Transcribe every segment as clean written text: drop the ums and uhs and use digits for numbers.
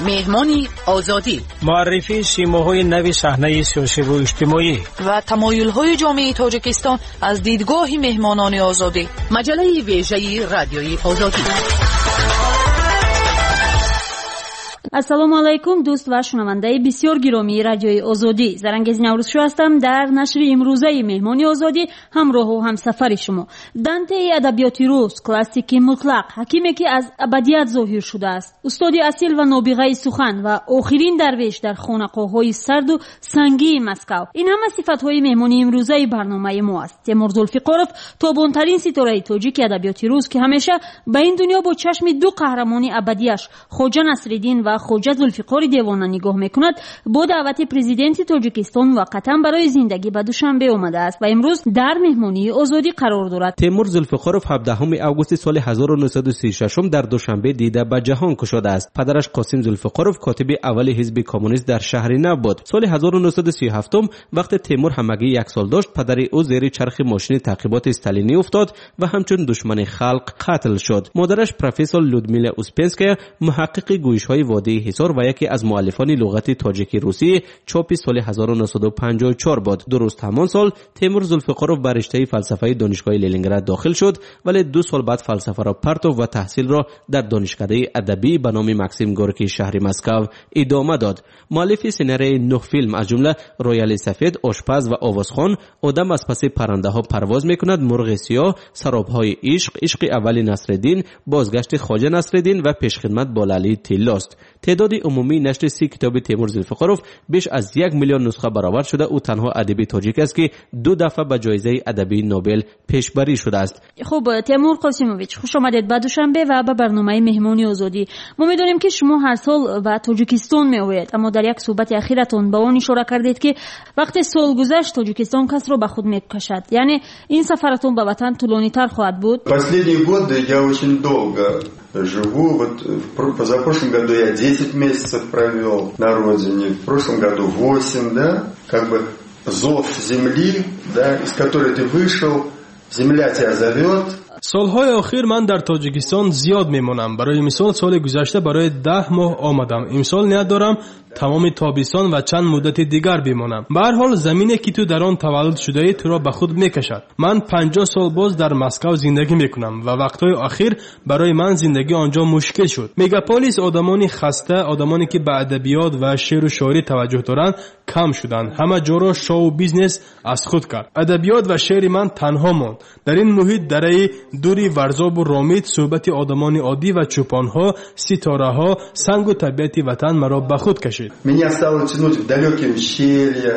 مهمانی آزادی، معرفی سیماهای نوی صحنه سیاسی و اجتماعی و تمایل‌های جامعه تاجیکستان از دیدگاه مهمانان آزادی. مجله ویژه رادیوی آزادی. ассалому алайкум дӯст ва шунавандаи бисёр гиромии радиои озодӣ. Зарангези наврӯзшӯ ҳастам. Дар нашри имрӯзаи меҳмони озодӣ ҳамроҳу ҳамсафари шумо. Дантеи адабиёти рус, классики мутлақ, ҳакиме ки аз абадият зоҳир шудааст, устоди асил ва нобиғаи сухан ва охирин дарвеш дар хонақоҳҳои сарду сангии Москав. Ин ҳама сифатҳои меҳмони имрӯзаи барномаи мо аст. Темур Зулфиқоров, тобонтарин ситораи тоҷики адабиёти рус, ки ҳамеша ба ин дунё бо чашми ду қаҳрамони абадияш Хоҷа Насриддин ва Хоҷа Зулфиқори Девона нигоҳ мекунад, бо даъвати президенти Тоҷикистон муваққатан барои зиндагӣ ба Душанбе омадааст ва имрӯз дар меҳмонии озодӣ қарор дорад. Темур Зулфиқоров 17 августи соли 1936 дар Душанбе дида ба ҷаҳон кушодааст. Падараш Қосим Зулфиқоров котиби аввали ҳизби коммунист дар шаҳри Нав буд. Соли 1937 вақте Темур ҳамагӣ 1 сол дошт, падари ӯ зери чархи мошини таъқиботи сталинӣ уфтод ва ҳамчун душмани халқ қатл шуд. Модараш профессор Людмила Успенская, муҳаққиқи гӯишҳои водии ҳисор ва яке аз муаллифони луғати тоҷики русӣ, чопи соли 1954 буд. Дуруст ҳамон сол Темур Зулфиқоров ба риштаи фалсафаи донишгоҳи Ленинград дохил шуд, вале 2 сол баъд фалсафаро партов ва таҳсилро дар донишкадаи адабӣ ба номи Максим Горький шаҳри Москав идома дод. муаллифи сценарияи 9 филм аз ҷумла Рояли сафед, Ошпаз ва Овозхон, Одам аз паси паррандаҳо парвоз мекунад, Мурғи сиёҳ, Саробҳои ишқ, Ишқи аввали Насриддин, Бозгашти Хоҷа Насриддин ва Пешхидмат бо Лалии Тиллост. تعداد عمومی نشر 30 کتاب تیمور زلفقاروف بیش از 1 میلیون نسخه برآورد شده. او تنها ادیب تاجیک است که 2 دفعه به جایزه ادبی نوبل پیشبری شده است. خب تیمور قاسیموویچ، خوش آمدید به دوشنبه و به برنامه مهمانی آزادی. ما می‌دونیم که شما هر سال به تاجیکستان می‌آیید، اما در یک صحبت اخیرتون به آن اشاره کردید که وقتی سال گذشت تاجیکستان کس رو به خود می‌کشد. یعنی این سفرتون به وطن طولانی‌تر خواهد بود. Последние годы я очень долго живу. Вот в позапрошлом году я 10 месяцев провел на родине, в прошлом году 8, да, как бы зов земли, да, из которой ты вышел, земля тебя зовет. سالهای آخر من در تاجیکستان زیاد میمونم. برای مثال سال گذشته برای 10 ماه آمدم. امسال نیت دارم تمام تابستان و چند مدت دیگر بمانم. به هر حال زمینی که تو در آن تولد شده ای تو را به خود میکشد. من 50 سال باز در مسکو زندگی میکنم و وقتهای اخیر برای من زندگی آنجا مشکل شد. مگاپولیس آدمانی خسته، آدمانی که به ادبیات و شعر و شاعری توجه دارند کم شدند. همه جا را شو بیزنس از خود کرد. ادبیات و شعر من تنها ماند. در این محیط درای دوری ورزاب و رامید صحبت آدمان عادی و چوپانها، ستاره‌ها، سنگ و طبیعت وطن مرا به خود کشید. Меня стало тянуть в далекие ущелья,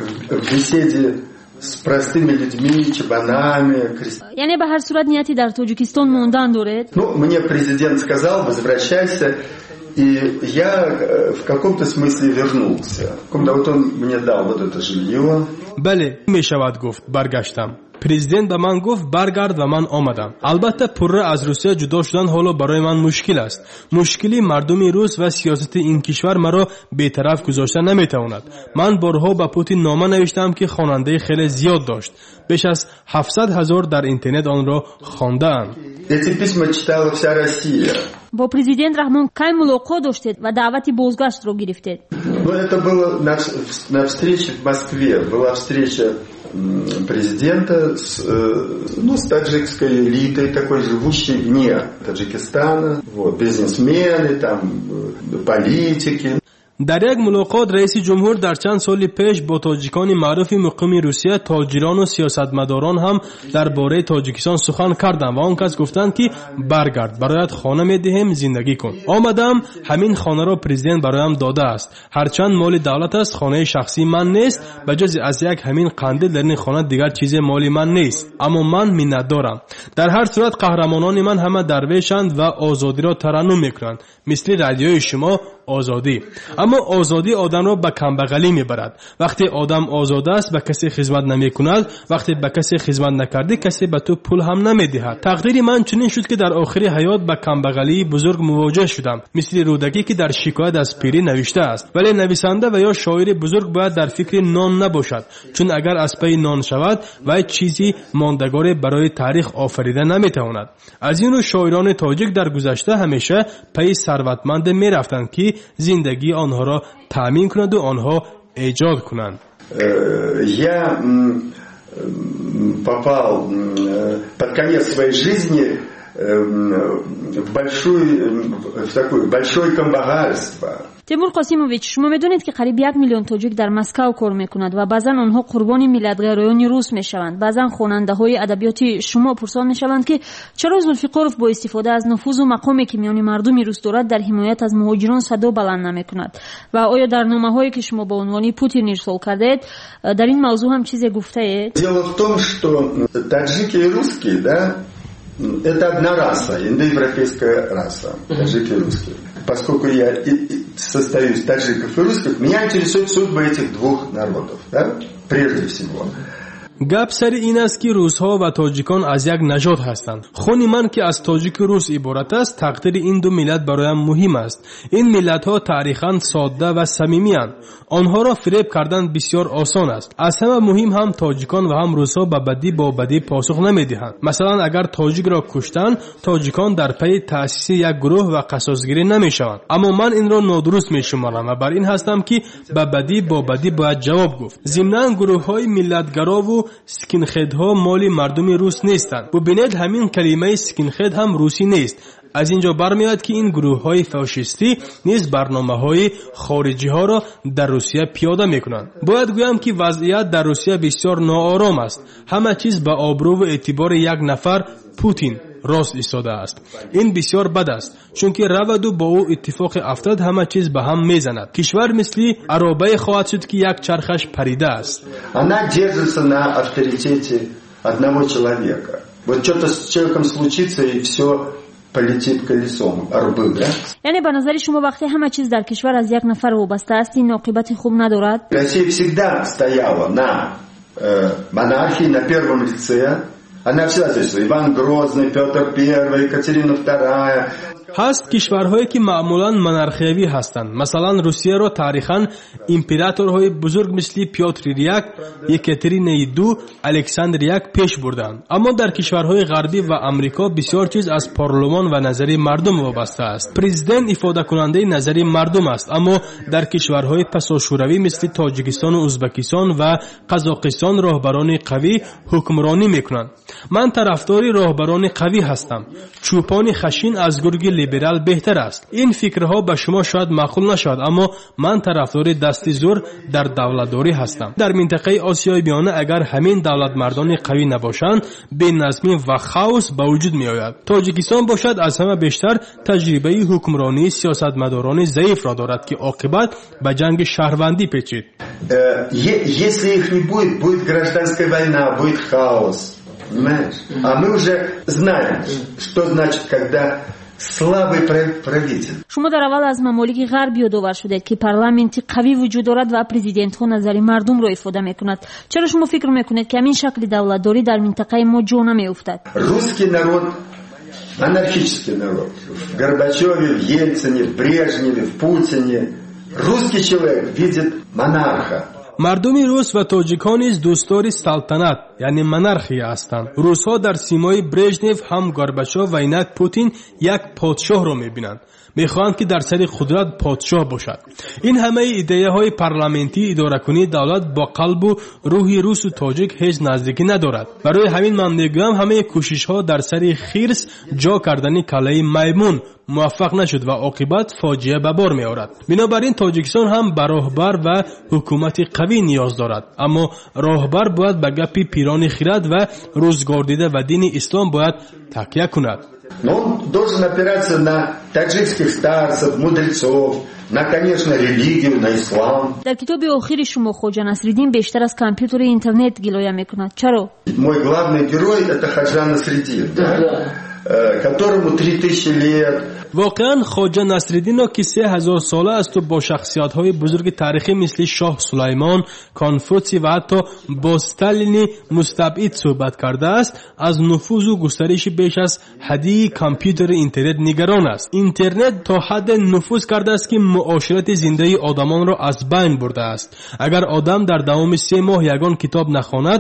в беседе с простыми людьми, чабанами. یعنی به هر صورت نیتی در تاجیکستان موندن دارید؟ Ну, мне президент сказал, возвращайся, и я в каком-то смысле вернулся. Вот он мне дал вот это жилье. بله میشود گفت برگشتم. پرزیدنت به من گفت برگرد و من آمدم. البته پره از روسیه جدا شدن حالا برای من مشکل است. مشکلی مردم روس و سیاست این کشور مرا بی‌طرف گذاشته نمیتواند. من بارها به پوتین نامه نوشتم که خواننده خیلی زیاد داشت. بیش از 700,000 در اینترنت آن را خوانده‌اند. Эти письма читала вся Россия. با президент Рахмон کی ملاقات داشتید و دعوتی بازگشت رو گرفتید؟ Ну, это было на встрече в Москве. Была встреча президента с таджикской элитой, такой живущей вне Таджикистана, вот, бизнесмены, там, политики. در یک ملاقات رئیس جمهور در چند سال پیش با تاجیکان معروف مقیم روسیه، تاجران و سیاستمداران هم درباره تاجیکستان سخن کردند و آن کس گفتند که برگرد، برایت خانه میدهیم زندگی کن. آمدم، همین خانه را پرزیدنت برایم داده است. هرچند مال دولت است، خانه شخصی من نیست. بجز از یک همین قندیل در این خانه دیگر چیز مالی من نیست، اما من منت دارم. در هر صورت قهرمانان من همه درویشند و آزادی را ترنم میکنند، مثل رادیوی شما آزادی. اما آزادی آدم را به کمبغلی میبرد. وقتی آدم آزاد است به کسی خدمت نمیکند، وقتی به کسی خدمت نکردی کسی به تو پول هم نمیدهد. تقدیر من چنین شد که در آخر حیات به کمبغلی بزرگ مواجه شدم، مثل رودکی که در شکایت از پیری نوشته است. ولی نویسنده و یا شاعر بزرگ باید در فکر نان نباشد، چون اگر از پی نان شود و چیزی ماندگار برای تاریخ آفریده نمیتواند. از این رو شاعران تاجیک در گذشته همیشه پی ثروتمند میرفتند که زندگی آنها را تامین کند و آنها ایجاد کنند. Я попал под конец своей жизни в такое большое камбагальство. تیمور قاسیموویچ، شما میدونید که قریب 1 میلیون تاجیک در مسکو کار میکنند و بعضا آنها قربانی ملت‌گرایان روس میشوند. بعضا خواننده های ادبیات شما پرسان میشوند که چرا زولفیقارف با استفاده از نفوذ و مقامی که میان مردم روس دارد در حمایت از مهاجران صدا بلند نمیکند و آیا در نامه‌هایی که شما با عنوان پوتین ارسال کردید در این موضوع هم چیزی گفته اید؟ Дело в том, что таджики и русские, да, это одна раса, индоевропейская раса, таджики и русские. Поскольку я состою из таджиков и русских, меня интересует судьба этих двух народов, да, прежде всего. گپ سر این است که روس‌ها و تاجیکان از یک نژاد هستند. خون من که از تاجیک و روس عبارت است، تقدیر این دو ملت برایم مهم است. این ملت‌ها تاریخاً ساده و صمیمی‌اند. آنها را فریب کردن بسیار آسان است. از همه مهم هم تاجیکان و هم روس‌ها به بدی با بدی پاسخ نمی‌دهند. مثلا اگر تاجیک را کشتن، تاجیکان در پی تأسیس یک گروه و قصاص‌گیری نمی‌شوند. اما من این را نادرست می‌شمارم و بر این هستم که به بدی با بدی باید جواب گفت. ضمناً گروه‌های ملت‌گرا و سکینخدها مال مردم روس نیستند. ببینید همین کلمه سکینخد هم روسی نیست. از اینجا برمیاد که این گروه‌های فاشیستی نیز برنامه‌های خارجی‌ها را در روسیه پیاده می‌کنند. باید گویم که وضعیت در روسیه بسیار ناآرام است. همه چیز به آبرو و اعتبار یک نفر پوتین راست ایستاده است. این بسیار بد است، چون که رود و با او اتفاق افتاد همه چیز به هم میزند. کشور مثل عربه خواهد شد که یک چرخش پریده است. Она держится на авторитете одного человека. Вот что-то с человеком случится и все полетит колесом. Арбы, да? یعنی به نظر شما وقتی همه چیز در کشور از یک نفر وابسته است این عاقبت خوب ندارد؟ Россия всегда стояла на монархии, на первом лице. Она всегда, то есть Иван Грозный, Петр I, Екатерина II. هست کشورهایی که معمولاً منارخیوی هستند. مثلا روسیه را تاریخاً امپراتورهای بزرگ مثل پیوتر یک، یکاترین دو، الکساندر یک پیش بردند. اما در کشورهای غربی و امریکا بسیار چیز از پارلمان و نظر مردم وابسته است. پرزیدنت افاده کننده نظر مردم است. اما در کشورهای پساشوروی مثل تاجیکستان و ازبکستان و قزاقستان راهبران قوی حکمرانی میکنند. من طرفدار راهبران قوی هستم. چوپان خشین از گرگ لیبرال بهتر است. این فکرها به شما شاید معقول نشود، اما من طرفدار دست زور در دولتداری هستم. در منطقه آسیای میانه اگر همین دولت مردان قوی نباشند بی‌نظمی و خاوس به وجود می آید. تاجیکستان باشد از همه بیشتر تجربه حکمرانی سیاستمداران ضعیف را دارد که عاقبت به جنگ شهروندی پیچید. Если их не будет, будет гражданская война, будет хаос. Понимаешь? А мы уже знаем, что значит, когда слабый правитель. شما در اول از ممالک غرب یادآور شدید که پارلمانتی قوی وجود دارد و پرزیدنت ها نظر مردم را افاده میکند. چرا شما فکر میکنید که همین شکل دولتداری در منطقه ما جا نمیافتد؟ Русский народ анархический народ. В Горбачеве, в Ельцине, в Брежневе, в Путине русский человек видит монарха. مردم روس و تاجیکان نیز دوستدار سلطنت یعنی منارخی هستند. روس‌ها در سیمای برژنف هم گورباچوف و اینک پوتین یک پادشاه را می‌بینند. می‌خواهند که در سر قدرت پادشاه باشد. این همه ایده‌های پارلمانتی اداره کنی دولت با قلب و روح روس و تاجیک هیچ نزدیکی ندارد. برای همین من میگویم همه کوشش‌ها در سر خرس جا کردن کلاه میمون موفق نشد و عاقبت فاجعه به بار می‌آورد. بنابراین تاجیکستان هم به راهبر و حکومت قوی نیاز دارد، اما راهبر باید به گپ پیران خرد و روزگار دیده و دین اسلام باید تکیه کند. Но он должен опираться на таджикских старцев, мудрецов, на, конечно, религию, на ислам. در کتاب آخر شما خواجه نصرالدین بیشتر از کامپیوتر و اینترنت گلایه میکند. چرا؟ Мой главный герой это Хаджа Насреддин, да? которому 3000 лет. واقعا خواجه نصرالدین که 3000 ساله است و با شخصیت‌های بزرگ تاریخی مثل شاه سلیمان، کانفوسی و حتی با استالین مستبعد صحبت کرده است، از نفوذ و گسترش بیش از حدی کامپیوتر اینترنت نگران است. اینترنت تا حد نفوذ کرده است که معاشرت زنده آدمان را از بین برده است. اگر آدم در دوام 3 ماه یگان کتاب نخواند،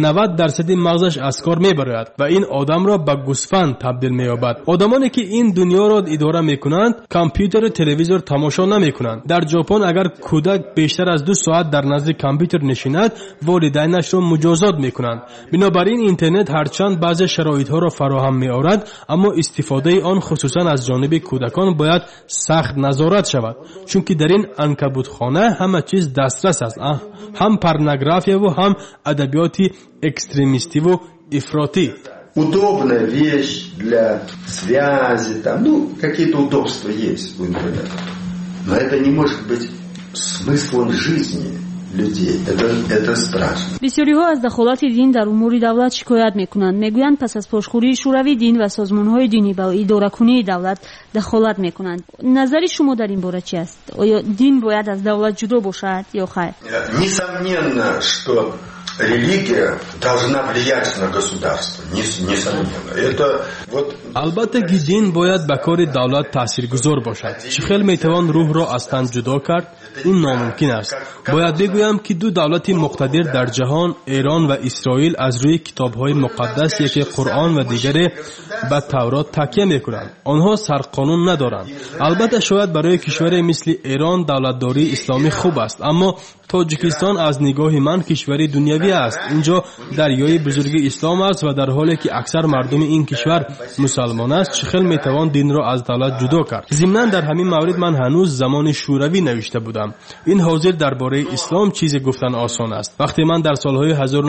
90% مغزش از کار میبرد و این آدم را به گوسفند تبدیل می‌یابد. آدمانی که این دنیا را اداره میکنند کامپیوتر و تلویزیون تماشا نمیکنند. در ژاپن اگر کودک بیشتر از 2 ساعت در نزد کامپیوتر نشیند، والدینش را مجازات میکنند. بنابراین اینترنت هرچند بعضی شرایطها را فراهم می‌آورد، اما استفاده آن خصوصا از جانب کودکان باید سخت نظارت شود، چون که در این عنکبوتخانه همه چیز دسترس است، هم порнография و هم ادبیات экстремисти و افراطی. Удобная вещь для связи, там, какие-то удобства есть в интернете. Но это не может быть смыслом жизни людей. Это страшно. بسیاری‌ها از دخالت دین در امور دولت شکایت می‌کنند. می‌گویند پس از پاشخوری شوروی دین و سازمان‌های دینی به اداره‌کنی دولت دخالت می‌کنند. نظر شما در این باره چی است؟ آیا دین باید از دولت جدا باشد یا خیر؟ Несомненно, что религия должна влиять на государство. Несомненно. Это вот البته که دین باید به کار دولت تاثیرگذار باشد. چخیل میتوان روح را از تن جدا کرد؟ این ناممکن است. باید بگویم که 2 دولت مقتدر در جهان، ایران و اسرائیل، از روی کتاب‌های مقدس، یکی قرآن و دیگری به تورات تکیه می‌کنند. آنها سرقانون ندارند. البته شاید برای کشوری مثل ایران دولتداری اسلامی خوب است، اما تاجیکستان از نگاه من کشوری دنیوی است. اینجا دریای بزرگ اسلام است و در حالی که اکثر مردم این کشور مسلمان است، چخیل میتوان دین را از دولت جدا کرد؟ ضمناً در همین مورد من هنوز زمان شوروی نوشته بودم. این حاضر درباره اسلام چیزی گفتن آسان است. وقتی من در سالهای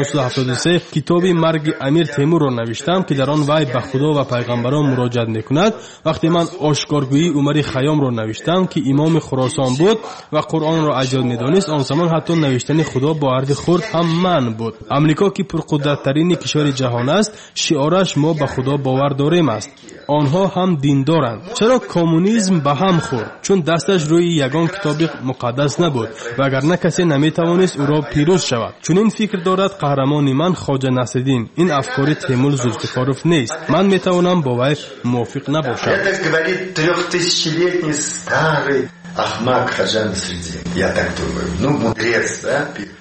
1973 کتاب مرگ امیر تیمور را نوشتم که در آن وی به خدا و پیغمبران مراجعت میکند، وقتی من آشکارگویی عمر خیام را نوشتم که امام خراسان بود و قرآن را اجل میدانست، آن زمان حتی نوشتن خدا با حرف خرد هم من بود. امریکا که پرقدرترین کشور جهان است، شعارش ما به خدا باور داریم است. آنها هم دین دارند. چرا کمونیسم به هم خورد؟ چون دستش روی یگان کتاب مقدس نبود و اگر نه کسی نمیتوانست او را پیروز شود. چون این فکر دارد قهرمان من خواجه نصرالدین. این افکار تیمور زلفقاروف نیست. من میتوانم با وی موافق نباشم. Это говорит 3000-летний старый Ахмад Хаджа Насреддин. Я так думаю. Мудрец, да?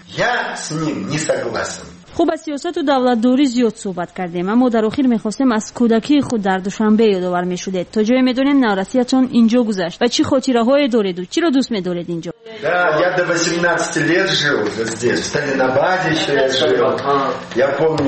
Я с ним не согласен. خوب از سیاست و دولتداری زیاد صحبت کردیم، اما در آخر میخواستیم از کودکی خود در دوشنبه یادآور میشدید. تا جایی میدونیم نورسیتون اینجا گذشت و چی خاطره‌های دارید و چی را دوست می‌دارید اینجا؟ Да, я до 18 лет жил здесь, в Сталинабаде еще я жил. Я помню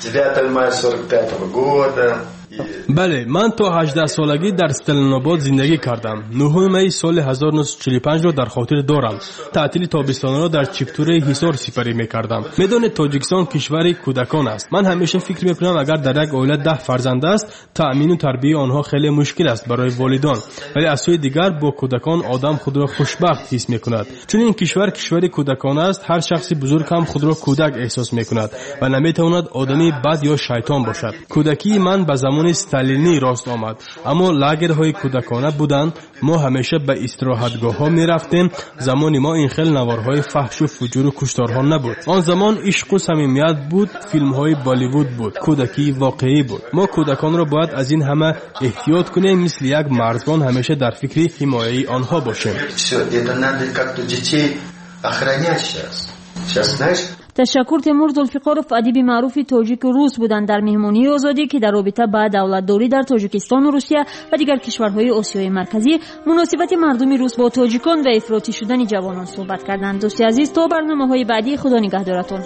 9 мая 45 года. بله، من تا 18 سالگی در استالیناباد زندگی کردم. 9 می سال 1945 را در خاطر دارم. تعطیل تابستان را در چپتوره حصار سپری می‌کردم. میدان تاجیکستان کشور کودکان است. من همیشه فکر می‌کنم اگر در یک عائله 10 فرزند است، تأمین و تربیت آنها خیلی مشکل است برای والدان. ولی از سوی دیگر با کودکان آدم خود را خوشبخت حس می‌کند. چون این کشور کودکان است، هر شخص بزرگ هم خود را کودک احساس می‌کند و نمی‌تواند آدمی بد یا شیطان باشد. کودکی من به زمان استالینی راست آمد، اما لاگرهای کودکانه بودند. ما همیشه به استراحتگاه ها می رفتیم. زمان ما این خیل نوارهای فحش و فجور و کشتارها نبود. آن زمان عشق و صمیمیت بود، فیلم های بالیوود بود، کودکی واقعی بود. ما کودکان را باید از این همه احتیاط کنیم، مثل یک مرزبان همیشه در فکر حمایه آنها باشیم. تشکر. تیمور زلفقاروف ادیب معروف تاجیک و روس بودند در مهمانی آزادی که در رابطه با دولتداری در تاجیکستان و روسیه و دیگر کشورهای آسیای مرکزی، مناسبت مردم روس با تاجیکان و افراطی شدن جوانان صحبت کردند. دوستی عزیز، تا برنامه‌های بعدی، خدا نگهدارتون.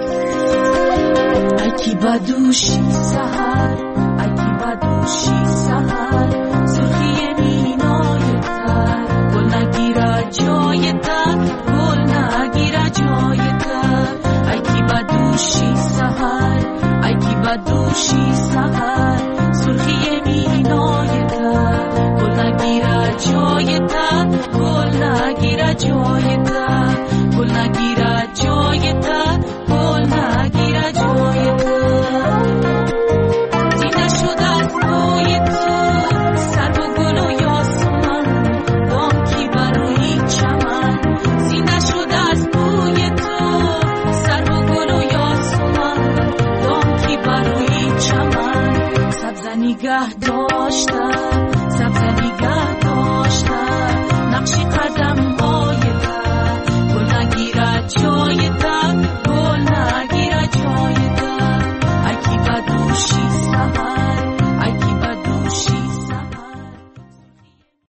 اکی بدوشی سحر، اکی بدوشی سحر، سرخی مینای تر، گل نگیره جای تر، گل نگیره جای تر. اکی بدوشی سحر، اکی بدوشی سحر، سرخی مینای تر، گل نگیره جای تر، گل نگیره جای تر، گل نگیره